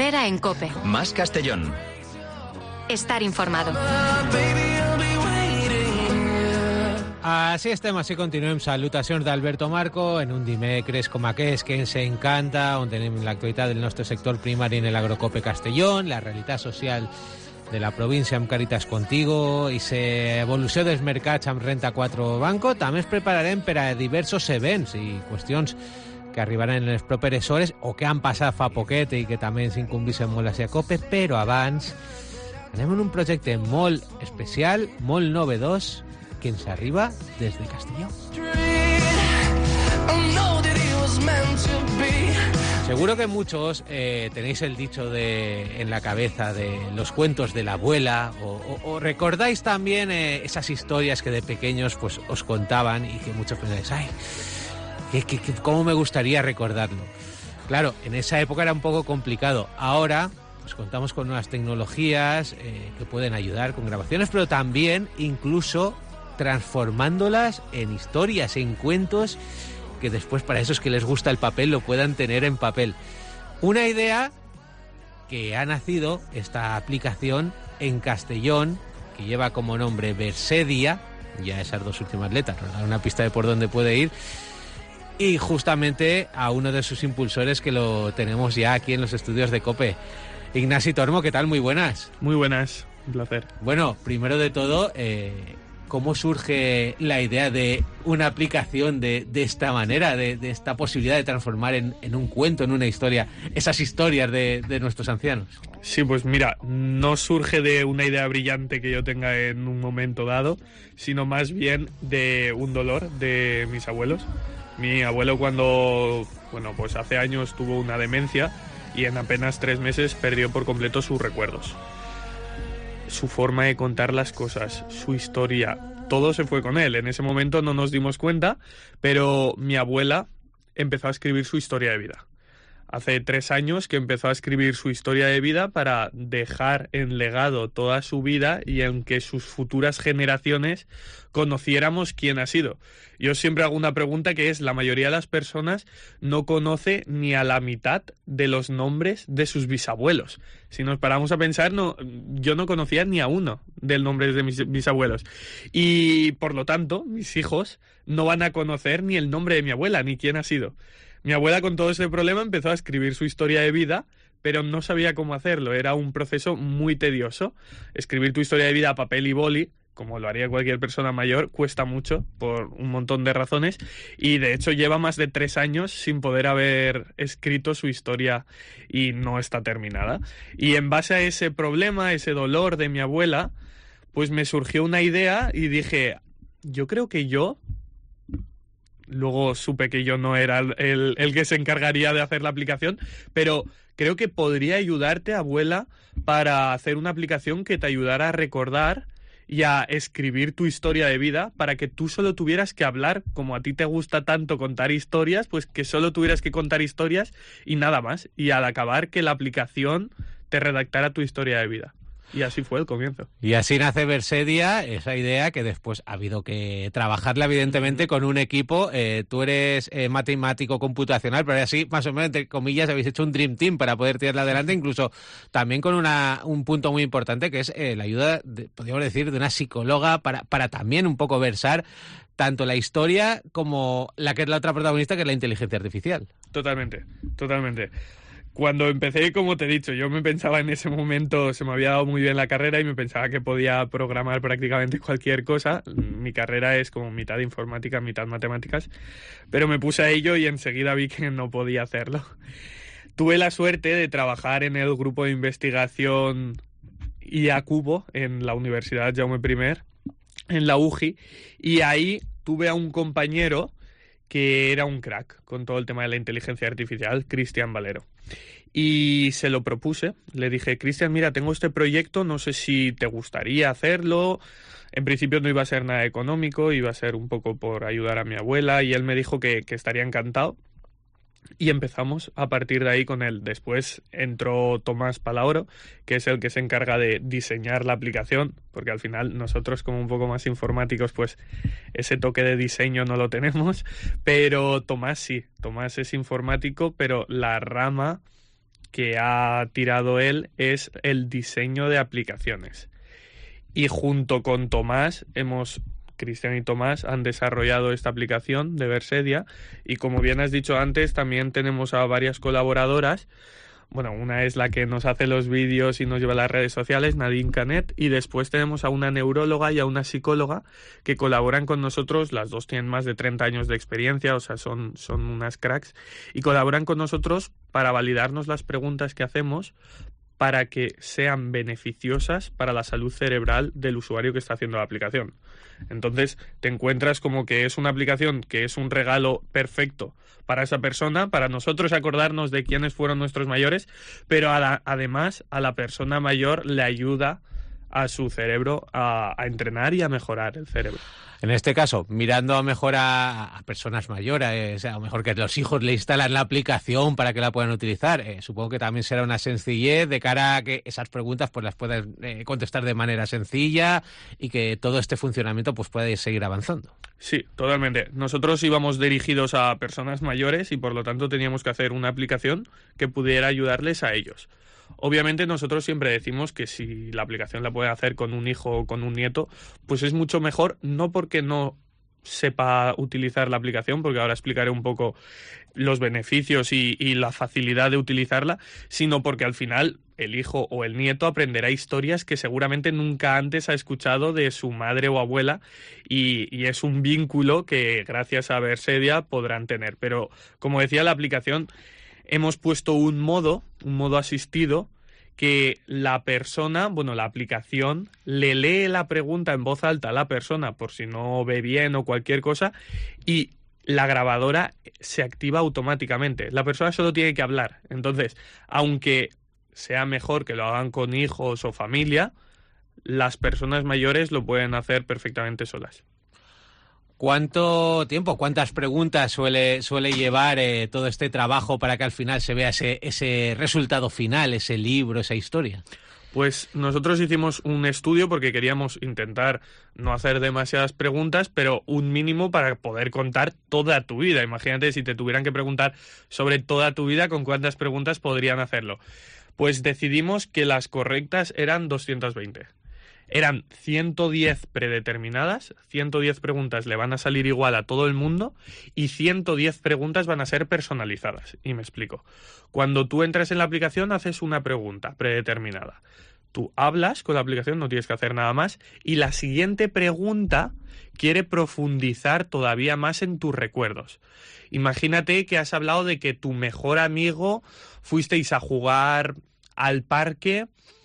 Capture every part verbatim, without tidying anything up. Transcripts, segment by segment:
Herrera en COPE. Más Castellón. Estar informado. Així estem, així continuem. Salutacions d'Alberto Marco en un dimecres com aquest que ens encanta, on tenim l'actualitat del nostre sector primari en l'Agrocope Castellón, la realitat social de la província amb Càritas Contigo i l'evolució dels mercats amb Renta quatre Banco. També ens prepararem per a diversos events i qüestions que arribaran en les properes hores o que han passat fa poquet i que també ens incumbeixen molt a la COPE, però abans anem en un projecte molt especial, molt novedós, que ens arriba des de Castelló. Seguro que muchos eh, tenéis el dicho de, en la cabeza de los cuentos de la abuela o, o, o recordáis también eh, esas historias que de pequeños pues os contaban y que muchos pensáis, ay, que, que, que, cómo me gustaría recordarlo. Claro, en esa época era un poco complicado. Ahora pues contamos con nuevas tecnologías eh, que pueden ayudar con grabaciones, pero también incluso transformándolas en historias, en cuentos que después para esos que les gusta el papel lo puedan tener en papel. Una idea que ha nacido esta aplicación en Castellón, que lleva como nombre Versedia, ya esas dos últimas letras nos dan una pista de por dónde puede ir, y justamente a uno de sus impulsores que lo tenemos ya aquí en los estudios de COPE. Ignasi Tormo, ¿qué tal? Muy buenas. Muy buenas, un placer. Bueno, primero de todo, eh, ¿cómo surge la idea de una aplicación de, de esta manera, de, de esta posibilidad de transformar en, en un cuento, en una historia, esas historias de, de nuestros ancianos? Sí, pues mira, no surge de una idea brillante que yo tenga en un momento dado, sino más bien de un dolor de mis abuelos. Mi abuelo cuando, bueno, pues hace años tuvo una demencia y en apenas tres meses perdió por completo sus recuerdos. Su forma de contar las cosas, su historia, todo se fue con él. En ese momento no nos dimos cuenta, pero mi abuela empezó a escribir su historia de vida. Hace tres años que empezó a escribir su historia de vida para dejar en legado toda su vida y en que sus futuras generaciones conociéramos quién ha sido. Yo siempre hago una pregunta que es, la mayoría de las personas no conoce ni a la mitad de los nombres de sus bisabuelos. Si nos paramos a pensar, no, yo no conocía ni a uno del nombre de mis bisabuelos. Y por lo tanto, mis hijos no van a conocer ni el nombre de mi abuela, ni quién ha sido. Mi abuela con todo ese problema empezó a escribir su historia de vida, pero no sabía cómo hacerlo. Era un proceso muy tedioso. Escribir tu historia de vida a papel y boli, como lo haría cualquier persona mayor, cuesta mucho por un montón de razones y de hecho lleva más de tres años sin poder haber escrito su historia y no está terminada. Y en base a ese problema, ese dolor de mi abuela, pues me surgió una idea y dije, yo creo que yo... Luego supe que yo no era el, el, el que se encargaría de hacer la aplicación, pero creo que podría ayudarte, abuela, para hacer una aplicación que te ayudara a recordar y a escribir tu historia de vida para que tú solo tuvieras que hablar, como a ti te gusta tanto contar historias, pues que solo tuvieras que contar historias y nada más. Y al acabar que la aplicación te redactara tu historia de vida. Y así fue el comienzo. Y así nace Versedia, esa idea que después ha habido que trabajarla evidentemente con un equipo. Eh, tú eres eh, matemático computacional, pero así más o menos entre comillas habéis hecho un Dream Team para poder tirarla adelante, incluso también con una, un punto muy importante que es eh, la ayuda, de, podríamos decir, de una psicóloga para, para también un poco versar tanto la historia como la que es la otra protagonista, que es la inteligencia artificial. Totalmente, totalmente. Cuando empecé, como te he dicho, yo me pensaba en ese momento, se me había dado muy bien la carrera y me pensaba que podía programar prácticamente cualquier cosa. Mi carrera es como mitad informática, mitad matemáticas, pero me puse a ello y enseguida vi que no podía hacerlo. Tuve la suerte de trabajar en el grupo de investigación I A Cubo en la Universidad Jaume primero, en la U J I, y ahí tuve a un compañero que era un crack con todo el tema de la inteligencia artificial, Cristian Valero. Y se lo propuse, le dije, Cristian, mira, tengo este proyecto, no sé si te gustaría hacerlo. En principio no iba a ser nada económico, iba a ser un poco por ayudar a mi abuela, y él me dijo que, que estaría encantado. Y empezamos a partir de ahí con él. Después entró Tomás Palaoro, que es el que se encarga de diseñar la aplicación, porque al final nosotros, como un poco más informáticos, pues ese toque de diseño no lo tenemos, pero Tomás sí, Tomás es informático, pero la rama que ha tirado él es el diseño de aplicaciones. Y junto con Tomás, hemos, Cristian y Tomás han desarrollado esta aplicación de Versedia, y como bien has dicho antes, también tenemos a varias colaboradoras. Bueno, una es la que nos hace los vídeos y nos lleva a las redes sociales, Nadine Canet, y después tenemos a una neuróloga y a una psicóloga que colaboran con nosotros. Las dos tienen más de treinta años de experiencia, o sea, son, son unas cracks, y colaboran con nosotros para validarnos las preguntas que hacemos para que sean beneficiosas para la salud cerebral del usuario que está haciendo la aplicación. Entonces te encuentras como que es una aplicación que es un regalo perfecto para esa persona, para nosotros acordarnos de quiénes fueron nuestros mayores, pero a la, además a la persona mayor le ayuda a su cerebro a, a entrenar y a mejorar el cerebro. En este caso, mirando a mejor a, a personas mayores, a lo mejor que los hijos le instalan la aplicación para que la puedan utilizar, eh, supongo que también será una sencillez de cara a que esas preguntas pues las puedan eh, contestar de manera sencilla y que todo este funcionamiento pues pueda seguir avanzando. Sí, totalmente. Nosotros íbamos dirigidos a personas mayores y por lo tanto teníamos que hacer una aplicación que pudiera ayudarles a ellos. Obviamente nosotros siempre decimos que si la aplicación la puede hacer con un hijo o con un nieto, pues es mucho mejor, no porque no sepa utilizar la aplicación, porque ahora explicaré un poco los beneficios y, y la facilidad de utilizarla, sino porque al final el hijo o el nieto aprenderá historias que seguramente nunca antes ha escuchado de su madre o abuela, y, y es un vínculo que gracias a Versedia podrán tener. Pero como decía, la aplicación hemos puesto un modo, un modo asistido, que la persona, bueno, la aplicación le lee la pregunta en voz alta a la persona por si no ve bien o cualquier cosa, y la grabadora se activa automáticamente. La persona solo tiene que hablar. Entonces, aunque sea mejor que lo hagan con hijos o familia, las personas mayores lo pueden hacer perfectamente solas. ¿Cuánto tiempo, cuántas preguntas suele, suele llevar eh, todo este trabajo para que al final se vea ese, ese resultado final, ese libro, esa historia? Pues nosotros hicimos un estudio porque queríamos intentar no hacer demasiadas preguntas, pero un mínimo para poder contar toda tu vida. Imagínate si te tuvieran que preguntar sobre toda tu vida, ¿con cuántas preguntas podrían hacerlo? Pues decidimos que las correctas eran doscientas veinte. Eran ciento diez predeterminadas, ciento diez preguntas le van a salir igual a todo el mundo y ciento diez preguntas van a ser personalizadas. Y me explico. Cuando tú entras en la aplicación haces una pregunta predeterminada. Tú hablas con la aplicación, no tienes que hacer nada más, y la siguiente pregunta quiere profundizar todavía más en tus recuerdos. Imagínate que has hablado de que tu mejor amigo fuisteis a jugar al parque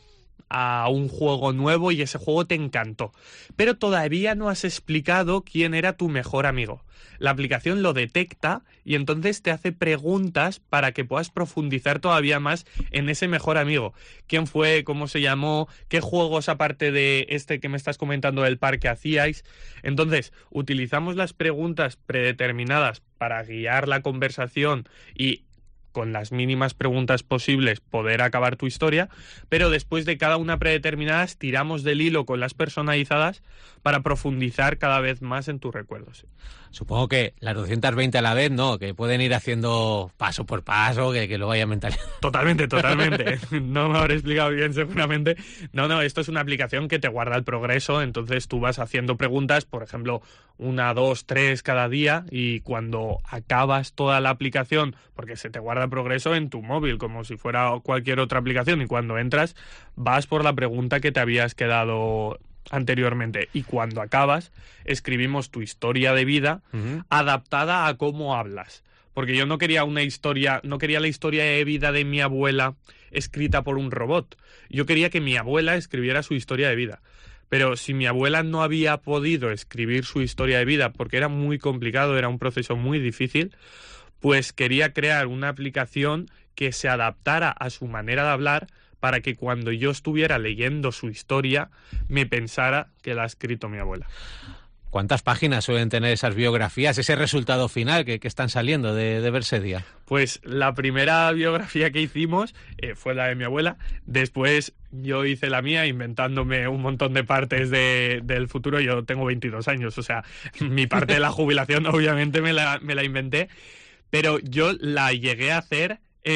a un juego nuevo y ese juego te encantó, pero todavía no has explicado quién era tu mejor amigo. La aplicación lo detecta y entonces te hace preguntas para que puedas profundizar todavía más en ese mejor amigo. ¿Quién fue? ¿Cómo se llamó? ¿Qué juegos aparte de este que me estás comentando del parque hacíais? Entonces, utilizamos las preguntas predeterminadas para guiar la conversación y con las mínimas preguntas posibles poder acabar tu historia, pero después de cada una predeterminada tiramos del hilo con las personalizadas para profundizar cada vez más en tus recuerdos. Supongo que las doscientas veinte a la vez, ¿no? Que pueden ir haciendo paso por paso, que, que lo vaya mentalizando. Totalmente, totalmente. No me habré explicado bien seguramente. No, no, esto es una aplicación que te guarda el progreso, entonces tú vas haciendo preguntas, por ejemplo, una, dos, tres cada día, y cuando acabas toda la aplicación, porque se te guarda el progreso en tu móvil, como si fuera cualquier otra aplicación, y cuando entras, vas por la pregunta que te habías quedado anteriormente, y cuando acabas escribimos tu historia de vida uh-huh. adaptada a cómo hablas, porque yo no quería una historia, no quería la historia de vida de mi abuela escrita por un robot. Yo quería que mi abuela escribiera su historia de vida, pero si mi abuela no había podido escribir su historia de vida porque era muy complicado, era un proceso muy difícil, pues quería crear una aplicación que se adaptara a su manera de hablar para que cuando yo estuviera leyendo su historia me pensara que la ha escrito mi abuela. ¿Cuántas páginas suelen tener esas biografías, ese resultado final que, que están saliendo de, de Versedia? Pues la primera biografía que hicimos eh, fue la de mi abuela. Después yo hice la mía inventándome un montón de partes de, del futuro. Yo tengo veintidós años, o sea, mi parte de la jubilación obviamente me la, me la inventé, pero yo la llegué a hacer en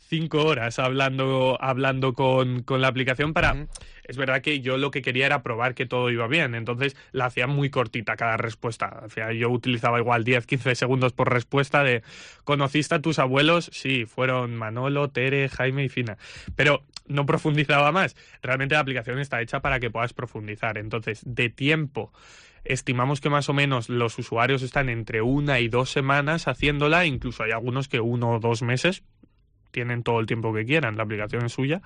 cinco horas hablando, hablando con, con la aplicación para... Uh-huh. Es verdad que yo lo que quería era probar que todo iba bien, entonces la hacía muy cortita cada respuesta. O sea, yo utilizaba igual diez, quince segundos por respuesta de ¿conociste a tus abuelos? Sí, fueron Manolo, Tere, Jaime y Fina. Pero no profundizaba más. Realmente la aplicación está hecha para que puedas profundizar. Entonces, de tiempo, estimamos que más o menos los usuarios están entre una y dos semanas haciéndola, incluso hay algunos que uno o dos meses, tienen todo el tiempo que quieran, la aplicación es suya.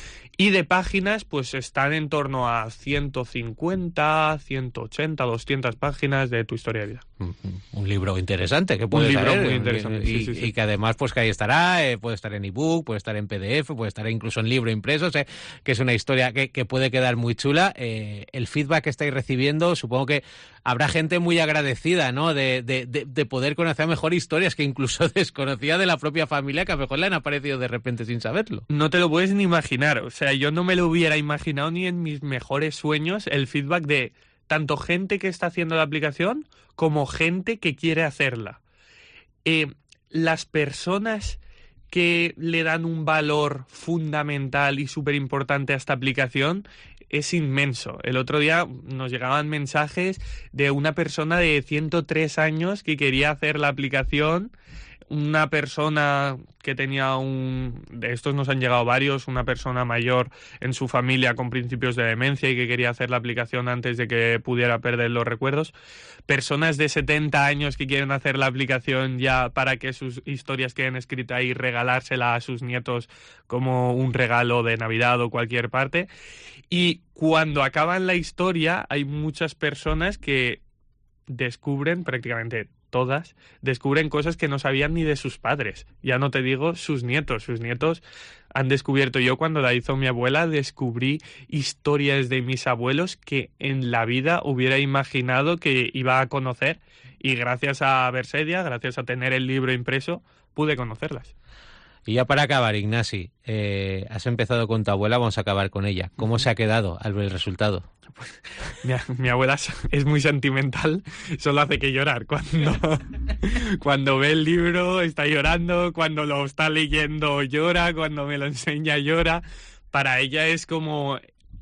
Y de páginas, pues están en torno a ciento cincuenta, ciento ochenta, doscientas páginas de tu historia de vida. Un libro interesante que puede Un libro saber, muy interesante, y, sí, sí, sí. y que además pues que ahí estará, eh, puede estar en ebook, puede estar en P D F, puede estar incluso en libro impreso, o sea, que es una historia que, que puede quedar muy chula. Eh, el feedback que estáis recibiendo, supongo que habrá gente muy agradecida, ¿no? De, de, de, de poder conocer mejor historias que incluso desconocía de la propia familia, que a lo mejor le han aparecido de repente sin saberlo. No te lo puedes ni imaginar, o sea, yo no me lo hubiera imaginado ni en mis mejores sueños el feedback de tanto gente que está haciendo la aplicación como gente que quiere hacerla. Eh, las personas que le dan un valor fundamental y súper importante a esta aplicación es inmenso. El otro día nos llegaban mensajes de una persona de ciento tres años que quería hacer la aplicación, una persona que tenía un... de estos nos han llegado varios, una persona mayor en su familia con principios de demencia y que quería hacer la aplicación antes de que pudiera perder los recuerdos, personas de setenta años que quieren hacer la aplicación ya para que sus historias queden escritas y regalársela a sus nietos como un regalo de Navidad o cualquier parte. Y cuando acaban la historia hay muchas personas que descubren, prácticamente todas, descubren cosas que no sabían ni de sus padres. Ya no te digo sus nietos. Sus nietos han descubierto. Yo cuando la hizo mi abuela descubrí historias de mis abuelos que en la vida hubiera imaginado que iba a conocer, y gracias a Versedia, gracias a tener el libro impreso, pude conocerlas. Y ya para acabar, Ignasi, eh, has empezado con tu abuela, vamos a acabar con ella. ¿Cómo se ha quedado al ver el resultado? Pues, mi, mi abuela es muy sentimental, solo hace que llorar. Cuando, cuando ve el libro está llorando, cuando lo está leyendo llora, cuando me lo enseña llora. Para ella es como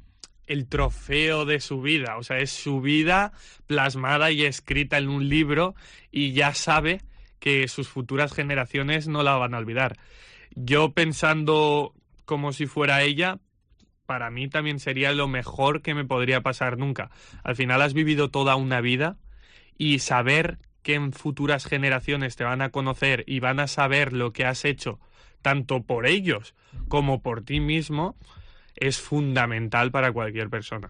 el trofeo de su vida, o sea, es su vida plasmada y escrita en un libro y ya sabe que sus futuras generaciones no la van a olvidar. Yo pensando como si fuera ella, para mí también sería lo mejor que me podría pasar nunca. Al final has vivido toda una vida y saber que en futuras generaciones te van a conocer y van a saber lo que has hecho, tanto por ellos como por ti mismo, es fundamental para cualquier persona.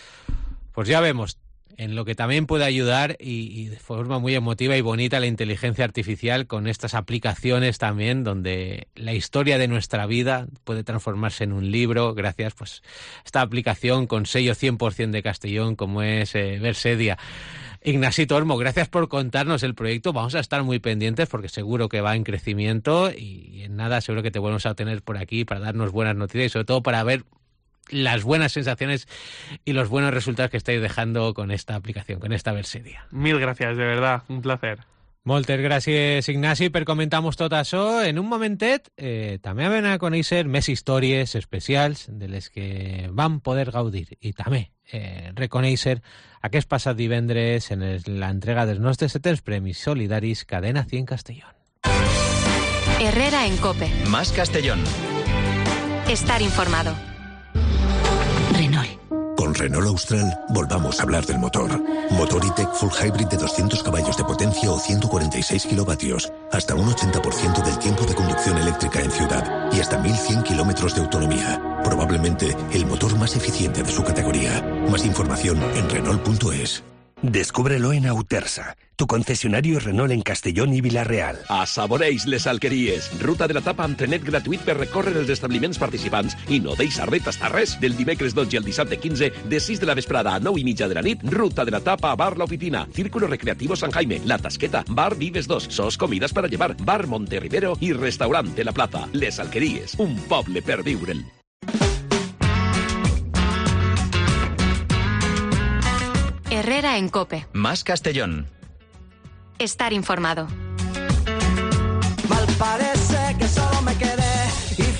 Pues ya vemos en lo que también puede ayudar y, y de forma muy emotiva y bonita la inteligencia artificial con estas aplicaciones también, donde la historia de nuestra vida puede transformarse en un libro gracias pues a esta aplicación con sello cien por ciento de Castellón como es eh, Versedia. Ignasito Olmo, gracias por contarnos el proyecto. Vamos a estar muy pendientes porque seguro que va en crecimiento y, y en nada seguro que te volvemos a tener por aquí para darnos buenas noticias y sobre todo para ver las buenas sensaciones y los buenos resultados que estáis dejando con esta aplicación, con esta Versedia. Mil gracias, de verdad, un placer. Moltes gràcies, Ignasi, per comentar-nos tot això. En un momentet eh, també vam a conèixer més històries especials de les que vam poder gaudir i també eh, reconèixer aquest passat divendres en l'entrega dels nostres setens Premis Solidaris Cadena cien Castellón. Herrera en COPE. Más Castellón. Estar informado. Renault. Con Renault Austral, volvamos a hablar del motor. Motor E-Tech Full Hybrid de doscientos caballos de potencia o ciento cuarenta y seis kilovatios. Hasta un ochenta por ciento del tiempo de conducción eléctrica en ciudad y hasta mil cien kilómetros de autonomía. Probablemente el motor más eficiente de su categoría. Más información en Renault punto es. Descúbrelo en Autersa, tu concesionario Renault en Castellón i Vila-real. Assaboreix les alqueries. Ruta de la tapa amb trenet gratuït per recórrer els establiments participants i no deixar de tastar res. Del dimecres dotze al dissabte quinze, de sis de la vesprada a nou i mitja de la nit, Ruta de la tapa a Bar La Oficina, Círculo Recreativo San Jaime, La Tasqueta, Bar Vives dos, Sos Comidas para llevar, Bar Monterrivero i Restaurant de la Plaza. Les alqueries, un poble per viure'l. Herrera en COPE. Más Castellón. Estar informado. Mal parece que solo me quedé y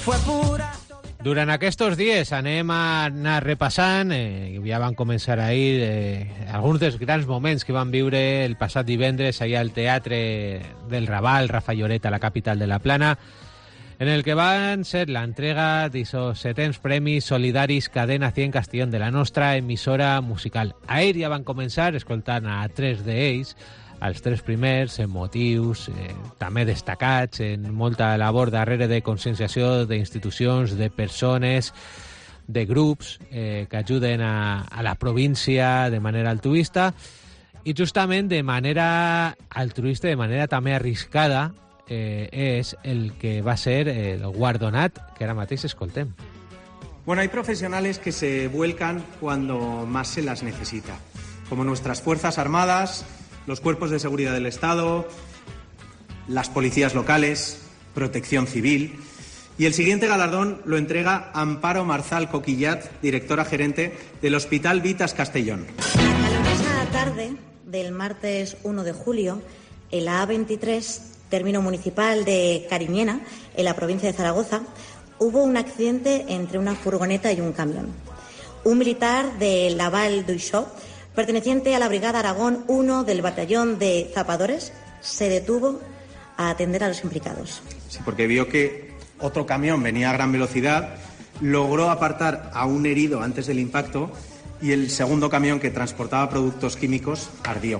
Durant aquests dies anem a anar repassant, eh, ja van començar a ir eh, alguns dels grans moments que van viure el passat divendres allà al Teatre del Raval, Rafa Lloret, a la capital de la Plana, en el que van ser la entrega d'aquests setens Premis Solidaris Cadena cent Castellón de la nostra emissora musical. Ahir ja van començar escoltant a tres d'ells, els tres primers, en motius eh, també destacats, en molta labor darrere de conscienciació d'institucions, de persones, de grups eh, que ajuden a, a la província de manera altruista, i justament de manera altruista, de manera també arriscada, eh, és el que va ser el guardonat que ara mateix escoltem. Bueno, hay profesionales que se vuelcan cuando más se las necesita, como nuestras Fuerzas Armadas, los cuerpos de seguridad del Estado, las policías locales, Protección Civil. Y el siguiente galardón lo entrega Amparo Marzal Coquillat, directora gerente del Hospital Vitas Castellón. En la calurosa tarde del martes uno de julio, en la A veintitrés, término municipal de Cariñena, en la provincia de Zaragoza, hubo un accidente entre una furgoneta y un camión. Un militar de Laval d'Uixó, perteneciente a la Brigada Aragón uno del batallón de Zapadores, se detuvo a atender a los implicados. Sí, porque vio que otro camión venía a gran velocidad, logró apartar a un herido antes del impacto y el segundo camión, que transportaba productos químicos, ardió.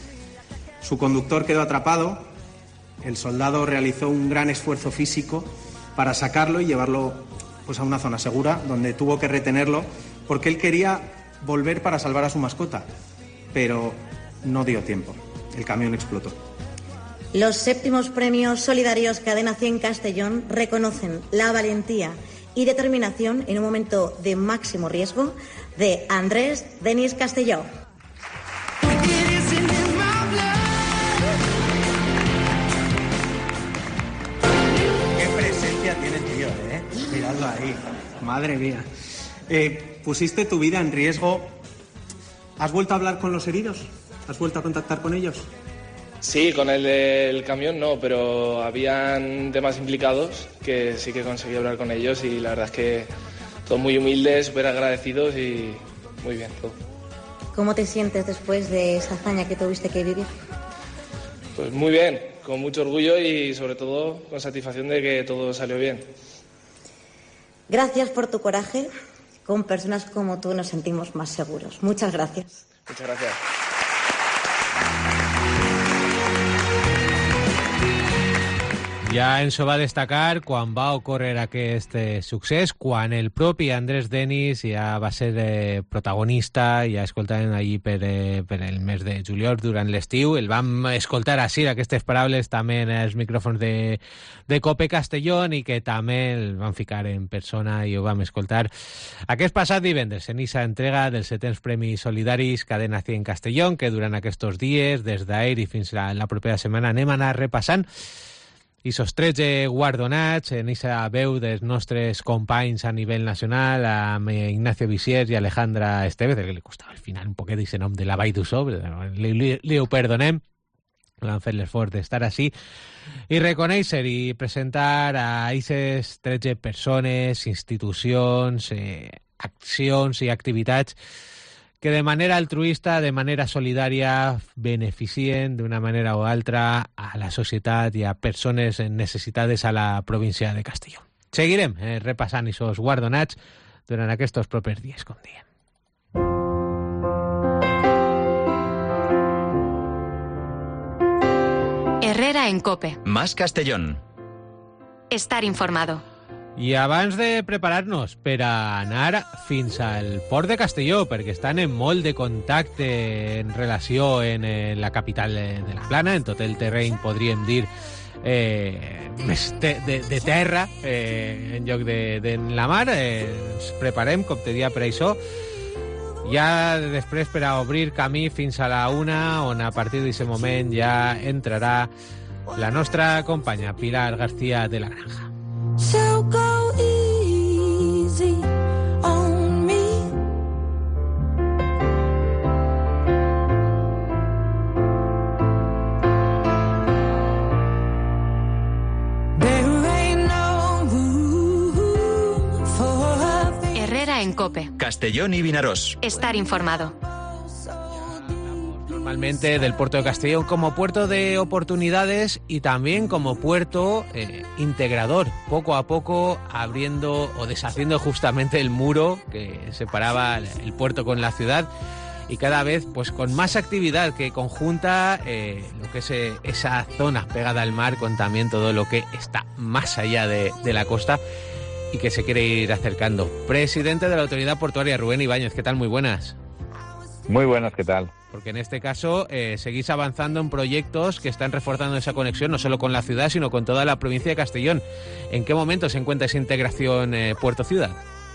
Su conductor quedó atrapado, el soldado realizó un gran esfuerzo físico para sacarlo y llevarlo pues, a una zona segura, donde tuvo que retenerlo, porque él quería volver para salvar a su mascota, pero no dio tiempo. El camión explotó. Los séptimos Premios Solidarios Cadena cien Castellón reconocen la valentía y determinación en un momento de máximo riesgo de Andrés Denis Castelló. Qué presencia tiene el tío, ¿eh? Miradlo ahí. Madre mía. Eh, ¿Pusiste tu vida en riesgo? ¿Has vuelto a hablar con los heridos? ¿Has vuelto a contactar con ellos? Sí, con el del camión no, pero habían demás implicados que sí que conseguí hablar con ellos y la verdad es que todos muy humildes, súper agradecidos y muy bien todo. ¿Cómo te sientes después de esa hazaña que tuviste que vivir? Pues muy bien, con mucho orgullo y sobre todo con satisfacción de que todo salió bien. Gracias por tu coraje. Con personas como tú nos sentimos más seguros. Muchas gracias. Muchas gracias. Ja ens ho va destacar quan va ocórrer aquest eh, succés, quan el propi Andrés Denis ja va ser eh, protagonista, ja escoltàvem allí per, eh, per el mes de juliol durant l'estiu, el vam escoltar així, aquestes paraules també en els micròfons de, de Cope Castellón i que també el van ficar en persona i ho vam escoltar aquest passat divendres en aquesta entrega dels setens Premis Solidaris Cadena cent Castellón, que durant aquests dies, des d'ahir i fins a la propera setmana, anem a anar repassant i sos tretze guardonats en aquesta veu dels nostres companys a nivell nacional, amb Ignacio Visiers i Alejandra Estevez, que li costava al final un poquet d'aquest nom de la Vall d'Uixó, li, li, li ho perdonem, l'han fet l'esforç d'estar així, i reconèixer i presentar a aquestes tretze persones, institucions, eh, accions i activitats que de manera altruista, de manera solidària, beneficien d'una manera o altra a la societat i a persones necessitades a la província de Castelló. Seguirem eh, repassant aquests guardonats durant aquests propers dies, com diem. Herrera en COPE. Más Castellón. Estar informado. I abans de preparar-nos per a anar fins al Port de Castelló, perquè estan en molt de contacte en relació en eh, la capital de, de la Plana, en tot el terreny, podríem dir, eh, més de, de, de terra, eh, en lloc de, de la mar, eh, ens preparem, com te dia, per això. Ja després per a obrir camí fins a la una, on a partir d'aquest moment ja entrarà la nostra companya Pilar García de la Granja. So go easy on me. There ain't no room for Herrera en COPE. Castellón y Vinarós. Estar informado. Normalmente del puerto de Castellón como puerto de oportunidades y también como puerto eh, integrador, poco a poco abriendo o deshaciendo justamente el muro que separaba el puerto con la ciudad, y cada vez pues con más actividad que conjunta eh, lo que es eh, esa zona pegada al mar con también todo lo que está más allá de, de la costa y que se quiere ir acercando. Presidente de la Autoridad Portuaria, Rubén Ibáñez, ¿qué tal? Muy buenas. Muy buenas, ¿qué tal? Porque en este caso eh, seguís avanzando en proyectos que están reforzando esa conexión no solo con la ciudad, sino con toda la provincia de Castellón. ¿En qué momento se encuentra esa integración eh, puerto-ciudad?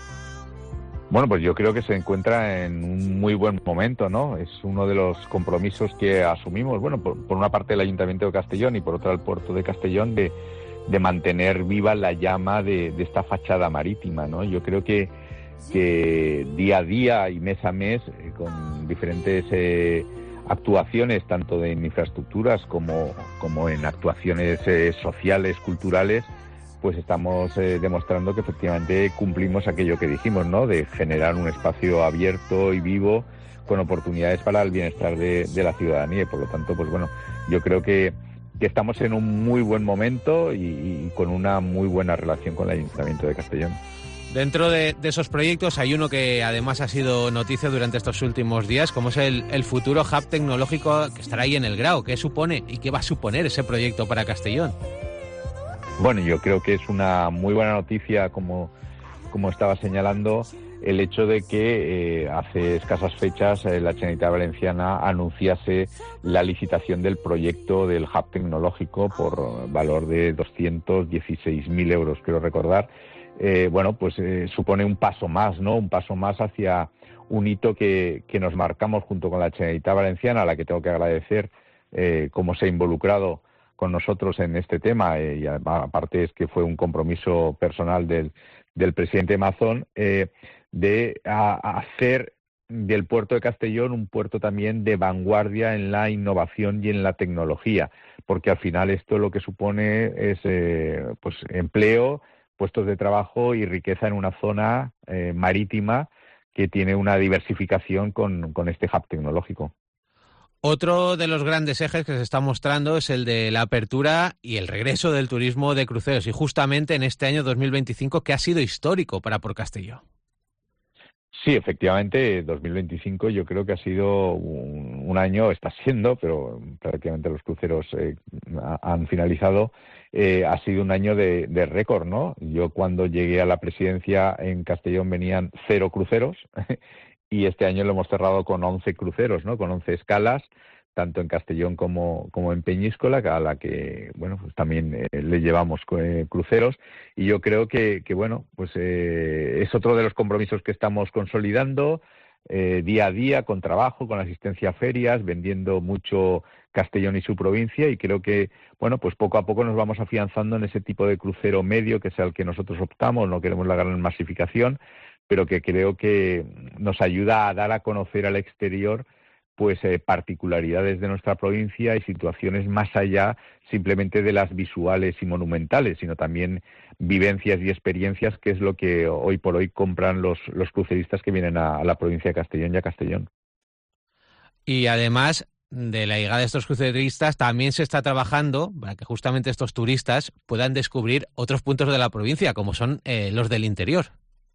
Bueno, pues yo creo que se encuentra en un muy buen momento, ¿no? Es uno de los compromisos que asumimos, bueno, por, por una parte el Ayuntamiento de Castellón y por otra el puerto de Castellón, de, de mantener viva la llama de, de esta fachada marítima, ¿no? Yo creo que, que día a día y mes a mes, eh, con diferentes eh, actuaciones, tanto en infraestructuras como, como en actuaciones eh, sociales, culturales, pues estamos eh, demostrando que efectivamente cumplimos aquello que dijimos, ¿no? De generar un espacio abierto y vivo con oportunidades para el bienestar de, de la ciudadanía. Y por lo tanto, pues bueno, yo creo que, que estamos en un muy buen momento y, y con una muy buena relación con el Ayuntamiento de Castellón. Dentro de, de esos proyectos hay uno que además ha sido noticia durante estos últimos días, como es el, el futuro hub tecnológico que estará ahí en El Grao. ¿Qué supone y qué va a suponer ese proyecto para Castellón? Bueno, yo creo que es una muy buena noticia, como, como estaba señalando, el hecho de que eh, hace escasas fechas eh, la Generalitat Valenciana anunciase la licitación del proyecto del hub tecnológico por valor de doscientos dieciséis mil euros, quiero recordar. Eh, bueno, pues eh, supone un paso más, ¿no? Un paso más hacia un hito que, que nos marcamos junto con la Generalitat Valenciana, a la que tengo que agradecer eh, cómo se ha involucrado con nosotros en este tema, eh, y aparte es que fue un compromiso personal del, del presidente Mazón, eh, de a, a hacer del puerto de Castellón un puerto también de vanguardia en la innovación y en la tecnología, porque al final esto lo que supone es eh, pues empleo, puestos de trabajo y riqueza en una zona eh, marítima que tiene una diversificación con, con este hub tecnológico. Otro de los grandes ejes que se está mostrando es el de la apertura y el regreso del turismo de cruceros, y justamente en este año dos mil veinticinco, que ha sido histórico para Port Castelló. Sí, efectivamente, dos mil veinticinco yo creo que ha sido un, un año, está siendo, pero prácticamente los cruceros eh, han finalizado, eh, ha sido un año de, de récord, ¿no? Yo cuando llegué a la presidencia en Castellón venían cero cruceros, y este año lo hemos cerrado con once cruceros, ¿no? Con once escalas, tanto en Castellón como, como en Peñíscola, a la que, bueno, pues también eh, le llevamos eh, cruceros. Y yo creo que, que bueno, pues eh, es otro de los compromisos que estamos consolidando eh, día a día, con trabajo, con asistencia a ferias, vendiendo mucho Castellón y su provincia, y creo que, bueno, pues poco a poco nos vamos afianzando en ese tipo de crucero medio, que es al que nosotros optamos. No queremos la gran masificación, pero que creo que nos ayuda a dar a conocer al exterior pues eh, particularidades de nuestra provincia y situaciones más allá simplemente de las visuales y monumentales, sino también vivencias y experiencias, que es lo que hoy por hoy compran los, los cruceristas que vienen a, a la provincia de Castellón y a Castellón. Y además de la llegada de estos cruceristas, también se está trabajando para que justamente estos turistas puedan descubrir otros puntos de la provincia, como son eh, los del interior.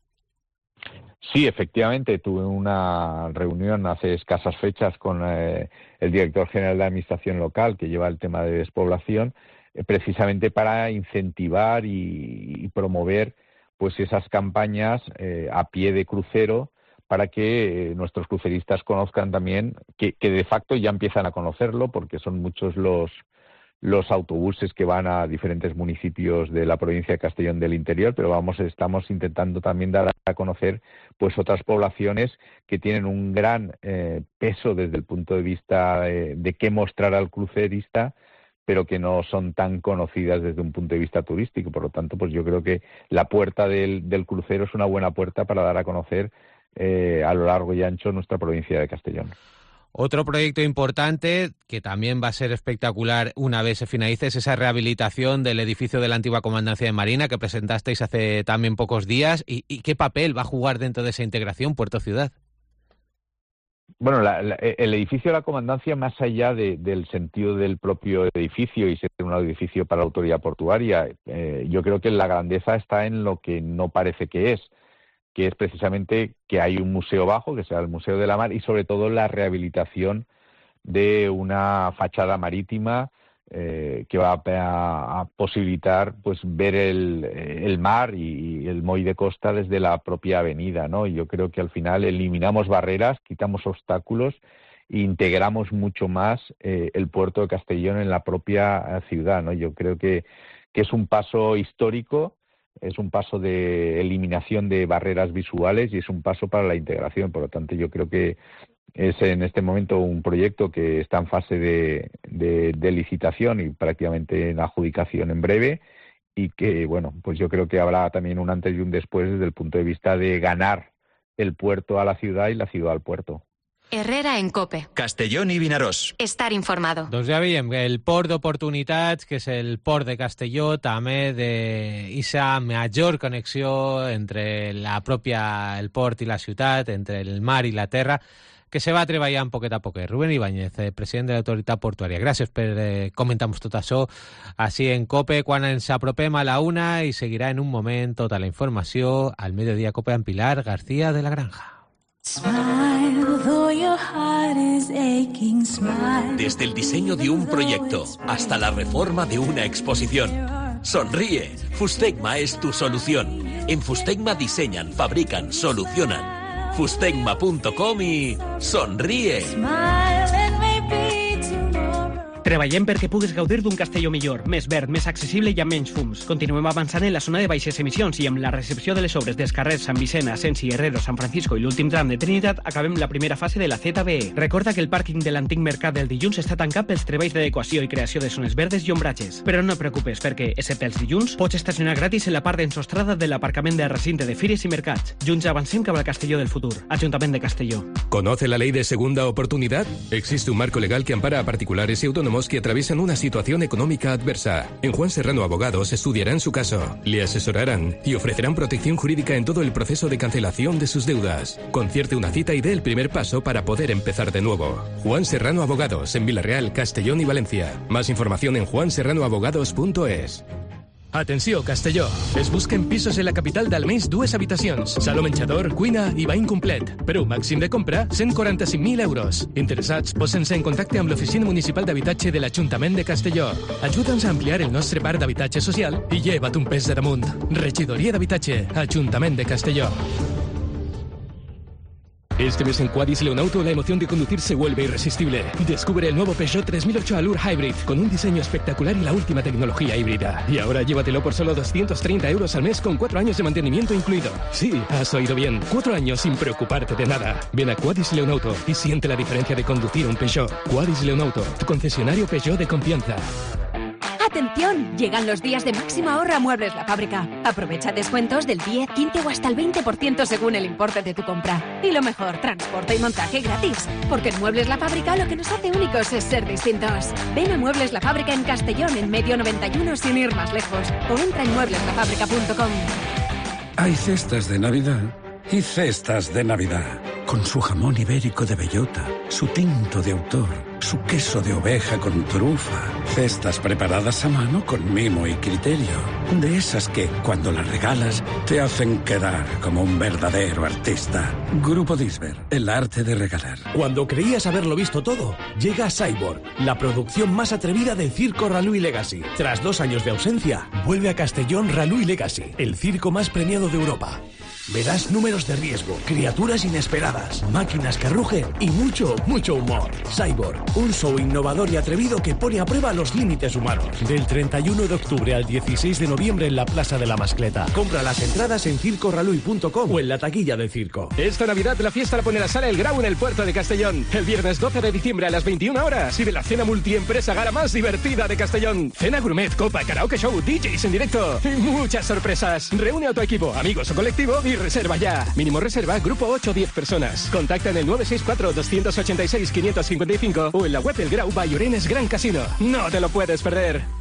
Sí, efectivamente, tuve una reunión hace escasas fechas con eh, el director general de Administración Local, que lleva el tema de despoblación, eh, precisamente para incentivar y, y promover pues esas campañas eh, a pie de crucero, para que eh, nuestros cruceristas conozcan también, que, que de facto ya empiezan a conocerlo, porque son muchos los los autobuses que van a diferentes municipios de la provincia de Castellón del interior, pero vamos, estamos intentando también dar a conocer pues otras poblaciones que tienen un gran eh, peso desde el punto de vista eh, de qué mostrar al crucerista, pero que no son tan conocidas desde un punto de vista turístico. Por lo tanto, pues yo creo que la puerta del, del crucero es una buena puerta para dar a conocer eh, a lo largo y ancho nuestra provincia de Castellón. Otro proyecto importante, que también va a ser espectacular una vez se finalice, es esa rehabilitación del edificio de la antigua Comandancia de Marina que presentasteis hace también pocos días. ¿Y, y qué papel va a jugar dentro de esa integración Puerto-Ciudad? Bueno, la, la, el edificio de la Comandancia, más allá de, del sentido del propio edificio y ser un edificio para la autoridad portuaria, eh, yo creo que la grandeza está en lo que no parece que es, que es precisamente que hay un museo bajo, que será el Museo de la Mar, y sobre todo la rehabilitación de una fachada marítima eh, que va a, a posibilitar pues ver el, el mar y, y el muelle de costa desde la propia avenida, ¿no? Y yo creo que al final eliminamos barreras, quitamos obstáculos e integramos mucho más eh, el puerto de Castellón en la propia ciudad, ¿no? Yo creo que, que es un paso histórico, es un paso de eliminación de barreras visuales y es un paso para la integración. Por lo tanto, yo creo que es en este momento un proyecto que está en fase de, de, de licitación y prácticamente en adjudicación en breve, y que, bueno, pues yo creo que habrá también un antes y un después desde el punto de vista de ganar el puerto a la ciudad y la ciudad al puerto. Herrera en COPE. Castellón i Vinaròs. Estar informado. Doncs ja veiem que el port d'oportunitats, que és el port de Castelló, també d'eixa major connexió entre la pròpia, el port i la ciutat, entre el mar i la terra, que se va treballant poquet a poquet. Rubén Ibáñez, eh, president de l'autoritat portuària. Gràcies per eh, comentar-nos tot això així en COPE, quan ens apropem a la una, i seguirà en un moment tota la informació al Mediodía COPE amb Pilar García de la Granja. Smile, though your heart is aching, smile. Desde el diseño de un proyecto hasta la reforma de una exposición. Sonríe, Fustegma es tu solución. En Fustegma diseñan, fabrican, solucionan. Fustegma punto com i sonríe. Smile and maybe tomorrow. Treballem perquè puguis gaudir d'un Castelló millor, més verd, més accessible i amb menys fums. Continuem avançant en la zona de baixes emissions i amb la recepció de les obres dels carrers Sant Vicent, Asensi, Herrero, Sant Francisco i l'últim tram de Trinitat acabem la primera fase de la Z B E. Recorda que el pàrquing de l'antic mercat del dilluns està tancat pels treballs d'adequació i creació de zones verdes i ombratges. Però no et preocupes perquè, excepte els dilluns, pots estacionar gratis en la part d'ensostrada de l'aparcament del recinte de fires i mercats. Junts avancem cap al Castelló del futur. Ajuntament de Castelló. ¿Conoce la ley de segunda oportunidad? Existe un marco legal que ampara a particulares y autónomos que atraviesan una situación económica adversa. En Juan Serrano Abogados estudiarán su caso, le asesorarán y ofrecerán protección jurídica en todo el proceso de cancelación de sus deudas. Concierte una cita y dé el primer paso para poder empezar de nuevo. Juan Serrano Abogados, en Villarreal, Castellón y Valencia. Más información en juan serrano abogados punto es. Atenció, Castelló. Es busquen pisos en la capital d'almenys dues habitacions. Saló menjador, cuina i bany complet. Per un màxim de compra, cent quaranta-cinc mil euros. Interessats, posen-se en contacte amb l'Oficina Municipal d'Habitatge de l'Ajuntament de Castelló. Ajuda'ns a ampliar el nostre parc d'habitatge social i lleva't un pes de damunt. Regidoria d'Habitatge, Ajuntament de Castelló. Este mes en Quadis Leonauto la emoción de conducir se vuelve irresistible. Descubre el nuevo Peugeot tres mil ocho Allure Hybrid con un diseño espectacular y la última tecnología híbrida. Y ahora llévatelo por solo doscientos treinta euros al mes con cuatro años de mantenimiento incluido. Sí, has oído bien. Cuatro años sin preocuparte de nada. Ven a Quadis Leonauto y siente la diferencia de conducir un Peugeot. Quadis Leonauto, tu concesionario Peugeot de confianza. ¡Atención! Llegan los días de máximo ahorro a Muebles La Fábrica. Aprovecha descuentos del diez, quince o hasta el veinte por ciento según el importe de tu compra. Y lo mejor, transporte y montaje gratis. Porque en Muebles La Fábrica lo que nos hace únicos es ser distintos. Ven a Muebles La Fábrica en Castellón, en Medio noventa y uno, sin ir más lejos. O entra en muebles la fábrica punto com. Hay cestas de Navidad y cestas de Navidad. Con su jamón ibérico de bellota, su tinto de autor, su queso de oveja con trufa. Cestas preparadas a mano con mimo y criterio. De esas que, cuando las regalas, te hacen quedar como un verdadero artista. Grupo Disber, el arte de regalar. Cuando creías haberlo visto todo, llega Cyborg, la producción más atrevida del circo Ralui Legacy. Tras dos años de ausencia, vuelve a Castellón Ralui Legacy, el circo más premiado de Europa. Verás números de riesgo, criaturas inesperadas, máquinas que rugen y mucho, mucho humor. Cyborg, un show innovador y atrevido que pone a prueba los límites humanos. Del treinta y uno de octubre al dieciséis de noviembre en la Plaza de la Mascleta. Compra las entradas en circo ralui punto com o en la taquilla del circo. Esta Navidad la fiesta la pone la Sala El Grau en el puerto de Castellón. El viernes doce de diciembre a las veintiuna horas. Y de la cena multiempresa gala más divertida de Castellón. Cena gourmet, copa, karaoke show, D Js en directo. Y muchas sorpresas. Reúne a tu equipo, amigos o colectivo y reserva ya. Mínimo reserva, grupo ocho a diez personas. Contacta en el nueve seis cuatro, dos ocho seis, cinco cinco cinco o en la web El Grau by Orenes Gran Casino. No te lo puedes perder.